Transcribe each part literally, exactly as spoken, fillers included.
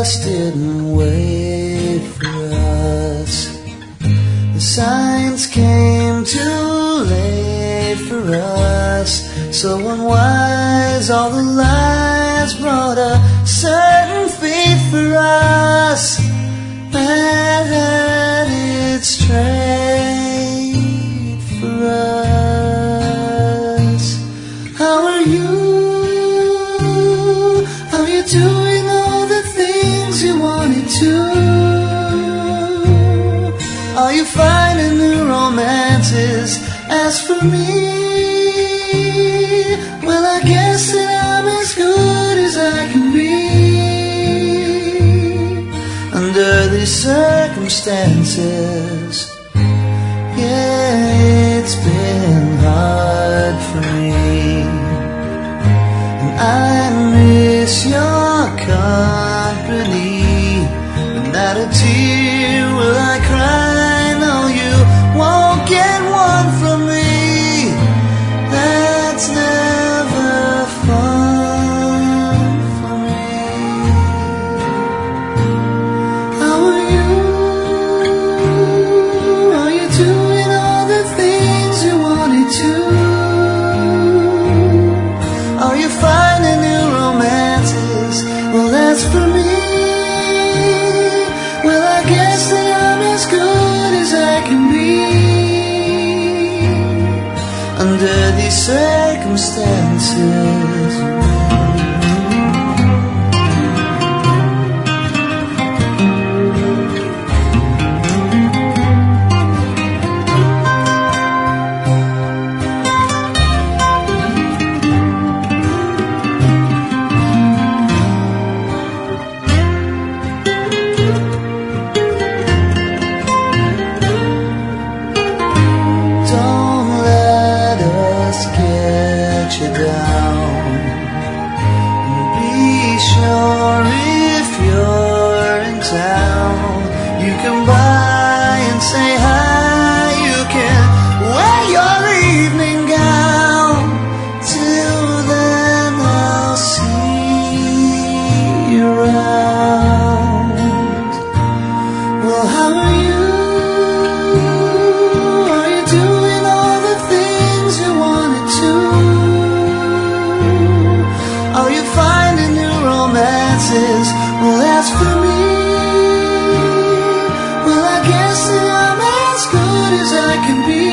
just didn't wait for us. The signs came too late for us. So unwise, all the lies brought a certain fate for us that had it straight for us. How are you? How are you doing all the things you wanted to? Are you finding new romances? As for me, well, I guess that I'm as good as I can be. Under these circumstances, yeah, it's been hard for me. And I miss your company, but not a tear will I cry. No, you won't get one from me. That's never fun for me. How are you? Are you doing all the things you wanted to? Are you finding new romances? Well, that's for me. Well, I guess that I'm as good as I can be. Under these circumstances, you down. Be sure if you're in town, you can buy and say hi. You can wear your evening gown. Till then I'll see you around. Well, how are you? Are you doing all the things you wanted to? Are you finding new romances? Well, that's for me. Well, I guess that I'm as good as I can be.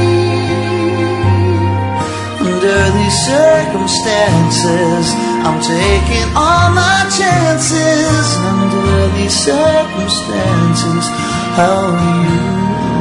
Under these circumstances, I'm taking all my chances. Under these circumstances, how are you?